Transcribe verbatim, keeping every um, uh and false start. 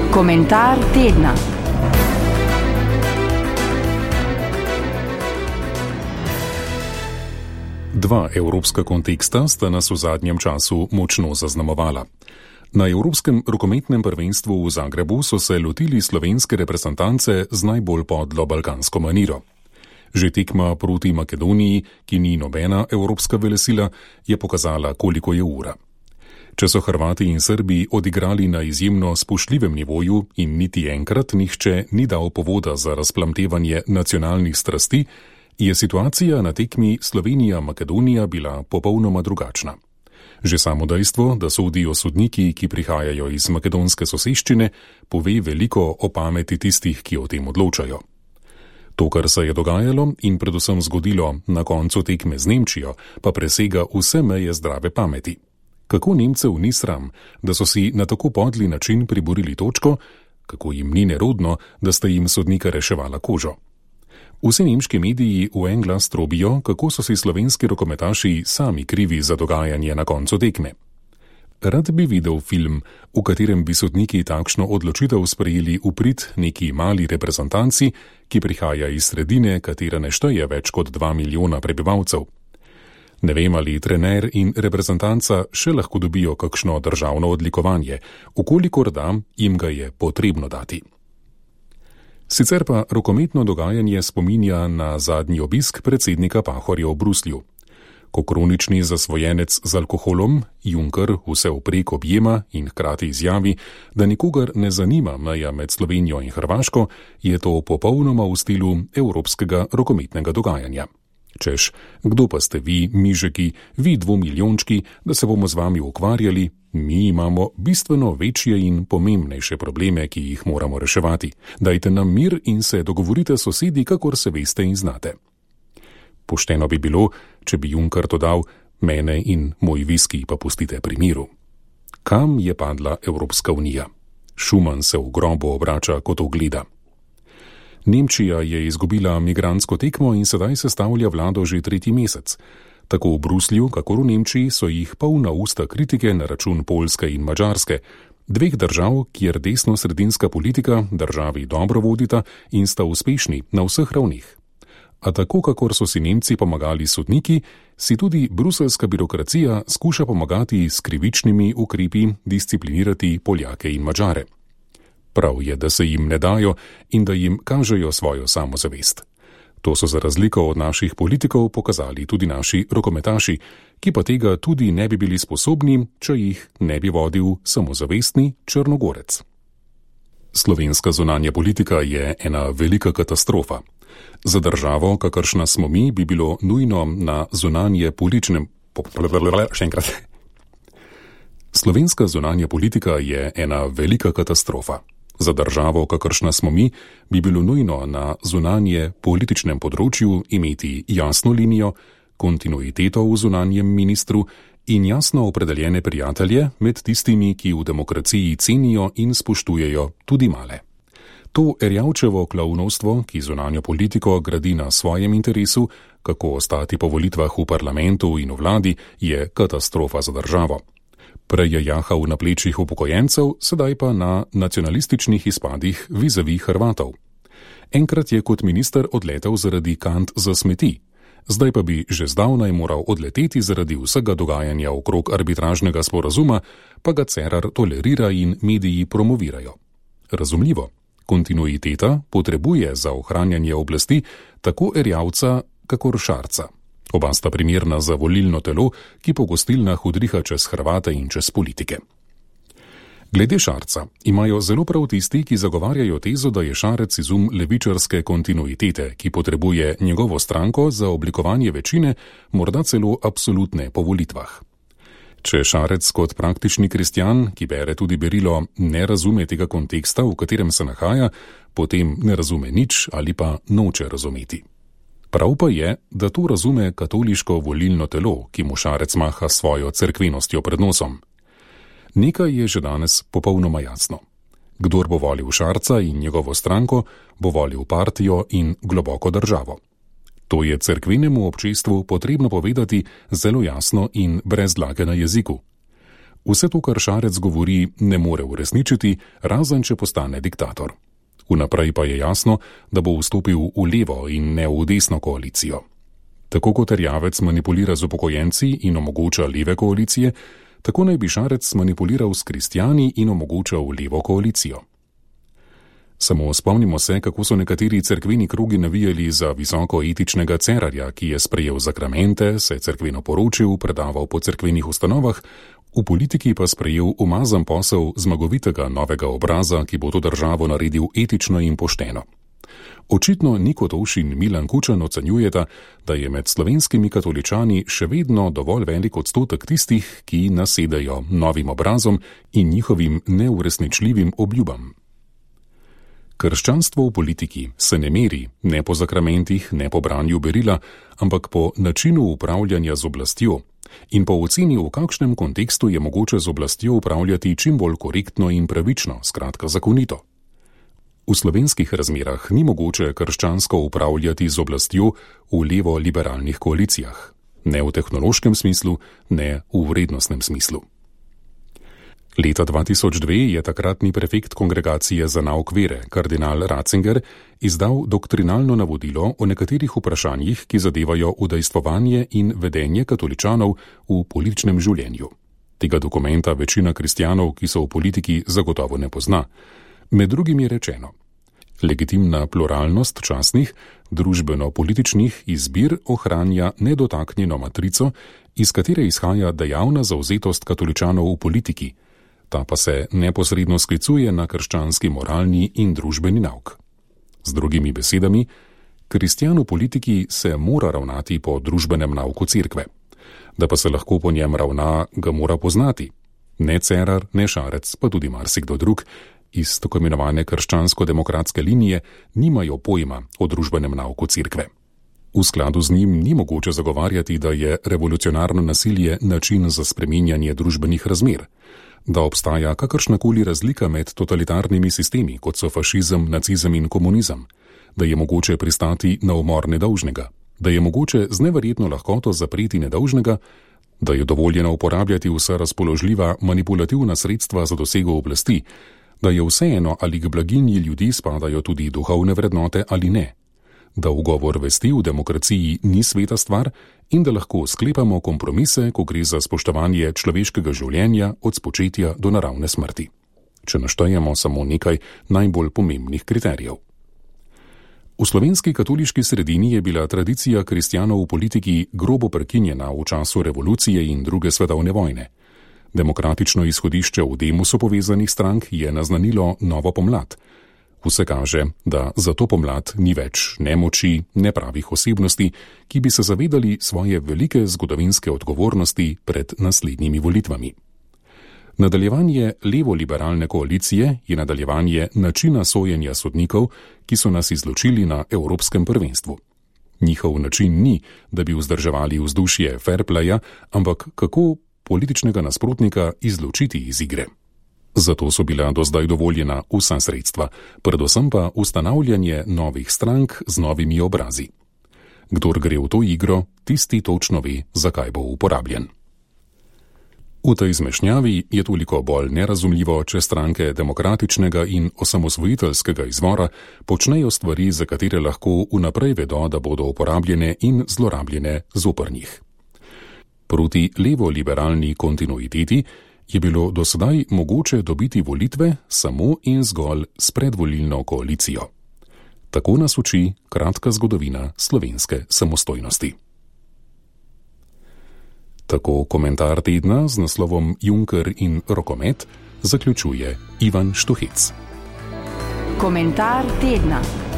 Komentar tedna. Dva evropska konteksta sta nas v zadnjem času močno zaznamovala. Na Evropskem rokometnem prvenstvu v Zagrebu so se lotili slovenske reprezentance z najbolj podlo balkansko maniro. Že tekma proti Makedoniji, ki ni nobena evropska velesila, je pokazala, koliko je ura. Če so Hrvati in Srbi odigrali na izjemno spoštljivem nivoju in niti enkrat nihče ni dal povoda za razplamtevanje nacionalnih strasti, je situacija na tekmi Slovenija-Makedonija bila popolnoma drugačna. Že samo dejstvo, da sodijo sodniki, ki prihajajo iz makedonske soseščine, pove veliko o pameti tistih, ki o tem odločajo. To, kar se je dogajalo in predvsem zgodilo na koncu tekme z Nemčijo, pa presega vse meje zdrave pameti. Kako Nemcev ni sram, da so si na tako podli način priborili točko, kako jim ni nerodno, da sta jim sodnika reševala kožo. Vsi nemški mediji v en glas trobijo, kako so si slovenski rokometaši sami krivi za dogajanje na koncu tekme. Rad bi videl film, v katerem bi sodniki takšno odločitev sprejeli v prid neki mali reprezentanci, ki prihaja iz sredine, katera ne šteje več kot dva milijona prebivalcev. Ne vem, ali trener in reprezentanca še lahko dobijo kakšno državno odlikovanje, ukolikor da, jim ga je potrebno dati. Sicer pa rokometno dogajanje spominja na zadnji obisk predsednika Pahorja v Bruslju. Ko kronični zasvojenec z alkoholom, Juncker vse vprek objema in hkrati izjavi, da nikogar ne zanima meja med Slovenijo in Hrvaško, je to popolnoma v stilu evropskega rokometnega dogajanja. Češ, kdo pa ste vi, mižeki, vi dvomiljončki, da se bomo z vami ukvarjali, mi imamo bistveno večje in pomembnejše probleme, ki jih moramo reševati. Dajte nam mir in se dogovorite s sosedi, kakor se veste in znate. Pošteno bi bilo, če bi Juncker dodal, mene in moj viski pa pustite pri miru. Kam je padla Evropska unija? Schuman se v grobu obrača, kot ogleda. Nemčija je izgubila migrantsko tekmo in sedaj sestavlja vlado že tretji mesec. Tako v Bruslju, kakor v Nemčiji so jih polna usta kritike na račun Poljske in Madžarske, dveh držav, kjer desno-sredinska politika državi dobro vodita in sta uspešni na vseh ravnih. A tako, kakor so si Nemci pomagali sodniki, si tudi bruseljska birokracija skuša pomagati s krivičnimi ukrepi disciplinirati Poljake in Madžare. Prav je, da se jim ne dajo in da jim kažejo svojo samozavest. To so za razliko od naših politikov pokazali tudi naši rokometaši, ki pa tega tudi ne bi bili sposobni, če jih ne bi vodil samozavestni Črnogorec. Slovenska zunanja politika je ena velika katastrofa. Za državo, kakršna smo mi, bi bilo nujno na zunanje političnem... Še enkrat. Slovenska zunanja politika je ena velika katastrofa. Za državo, kakršna smo mi, bi bilo nujno na zunanje političnem področju imeti jasno linijo, kontinuiteto v zunanjem ministru in jasno opredeljene prijatelje med tistimi, ki v demokraciji cenijo in spoštujejo tudi male. To erjavčevo klavnovstvo, ki zunanjo politiko gradi na svojem interesu, kako ostati po volitvah v parlamentu in v vladi, je katastrofa za državo. Prej je jahal na plečih upokojencev, sedaj pa na nacionalističnih izpadih vizavi Hrvatov. Enkrat je kot minister odletel zaradi kant za smeti, zdaj pa bi že zdavnaj moral odleteti zaradi vsega dogajanja okrog arbitražnega sporazuma, pa ga Cerar tolerira in mediji promovirajo. Razumljivo, kontinuiteta potrebuje za ohranjanje oblasti tako erjavca kakor Šarca. Oba sta primerna za volilno telo, ki po gostilnah udriha čez Hrvate in čez politike. Glede Šarca imajo zelo prav tisti, ki zagovarjajo tezo, da je Šarec izum levičarske kontinuitete, ki potrebuje njegovo stranko za oblikovanje večine, morda celo absolutne po volitvah. Če Šarec kot praktični kristjan, ki bere tudi berilo, ne razume tega konteksta, v katerem se nahaja, potem ne razume nič ali pa noče razumeti. Prav pa je, da to razume katoliško volilno telo, ki mu Šarec maha svojo cerkvenostjo pred nosom. Nekaj je že danes popolnoma jasno. Kdor bo volil Šarca in njegovo stranko, bo volil partijo in globoko državo. To je cerkvenemu občestvu potrebno povedati zelo jasno in brez dlake na jeziku. Vse to, kar Šarec govori, ne more uresničiti, razen če postane diktator. Vnaprej pa je jasno, da bo vstopil v levo in ne v desno koalicijo. Tako kot Erjavec manipulira z upokojenci in omogoča leve koalicije, tako naj bi Šarec manipuliral s kristjani in omogočal levo koalicijo. Samo spomnimo se, kako so nekateri cerkveni krogi navijali za visoko etičnega Cerarja, ki je sprejel zakramente, se cerkveno poročil, predaval po cerkvenih ustanovah, v politiki pa sprejel umazan posel zmagovitega novega obraza, ki bo to državo naredil etično in pošteno. Očitno Niko Tovš in Milan Kučan ocenjujeta, da je med slovenskimi katoličani še vedno dovolj velik odstotek tistih, ki nasedajo novim obrazom in njihovim neuresničljivim obljubam. Krščanstvo v politiki se ne meri ne po zakramentih, ne po branju berila, ampak po načinu upravljanja z oblastjo in po oceni, v kakšnem kontekstu je mogoče z oblastjo upravljati čim bolj korektno in pravično, skratka zakonito. V slovenskih razmerah ni mogoče krščansko upravljati z oblastjo v levo-liberalnih koalicijah, ne v tehnološkem smislu, ne v vrednostnem smislu. Leta dva tisoč dve je takratni prefekt Kongregacije za nauk vere, kardinal Ratzinger, izdal doktrinalno navodilo o nekaterih vprašanjih, ki zadevajo udejstvovanje in vedenje katoličanov v političnem življenju. Tega dokumenta večina kristjanov, ki so v politiki, zagotovo ne pozna. Med drugim je rečeno: legitimna pluralnost častnih, družbeno-političnih izbir ohranja nedotaknjeno matrico, iz katere izhaja dejavna zavzetost katoličanov v politiki, ta pa se neposredno sklicuje na krščanski moralni in družbeni nauk. Z drugimi besedami, kristjan v politiki se mora ravnati po družbenem nauku cerkve. Da pa se lahko po njem ravna, ga mora poznati. Ne Cerar, ne Šarec, pa tudi marsikdo drug iz tako imenovane krščansko-demokratske linije nimajo pojma o družbenem nauku cerkve. V skladu z njim ni mogoče zagovarjati, da je revolucionarno nasilje način za spreminjanje družbenih razmer, da obstaja kakršnakoli razlika med totalitarnimi sistemi, kot so fašizem, nacizem in komunizem, da je mogoče pristati na umor nedolžnega, da je mogoče z neverjetno lahkoto zapreti nedolžnega, da je dovoljeno uporabljati vsa razpoložljiva manipulativna sredstva za dosego oblasti, da je vseeno, ali k blaginji ljudi spadajo tudi duhovne vrednote ali ne, da ugovor vesti v demokraciji ni sveta stvar in da lahko sklepamo kompromise, ko gre za spoštovanje človeškega življenja od spočetja do naravne smrti. Če naštejemo samo nekaj najbolj pomembnih kriterijev. V slovenski katoliški sredini je bila tradicija kristjanov v politiki grobo prekinjena v času revolucije in druge svetovne vojne. Demokratično izhodišče v demusu povezanih strank je naznanilo novo pomlad. Vse kaže, da za to pomlad ni več nemoči, nepravih osebnosti, ki bi se zavedali svoje velike zgodovinske odgovornosti pred naslednjimi volitvami. Nadaljevanje levo-liberalne koalicije je nadaljevanje načina sojenja sodnikov, ki so nas izločili na evropskem prvenstvu. Njihov način ni, da bi vzdrževali vzdušje fair playa, ampak kako političnega nasprotnika izločiti iz igre. Zato so bila do zdaj dovoljena vsa sredstva, predvsem pa ustanavljanje novih strank z novimi obrazi. Kdor gre v to igro, tisti točno ve, zakaj bo uporabljen. V tej zmešnjavi je toliko bolj nerazumljivo, če stranke demokratičnega in osamosvojiteljskega izvora počnejo stvari, za katere lahko vnaprej vedo, da bodo uporabljene in zlorabljene zoper njih. Proti levo-liberalni kontinuiteti je bilo do sedaj mogoče dobiti volitve samo in zgolj s predvolilno koalicijo. Tako nas uči kratka zgodovina slovenske samostojnosti. Tako komentar tedna z naslovom Juncker in rokomet zaključuje Ivan Štuhec. Komentar tedna.